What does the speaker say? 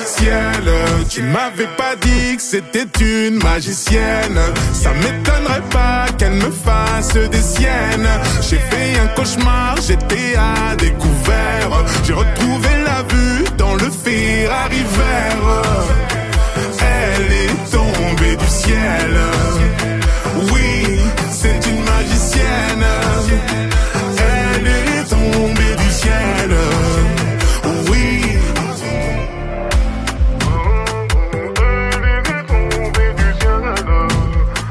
ciel. Tu m'avais pas dit que c'était une magicienne. Ça m'étonnerait pas qu'elle me fasse des siennes. J'ai fait un cauchemar, j'étais à découvert. J'ai retrouvé la vue dans le Ferrari vert.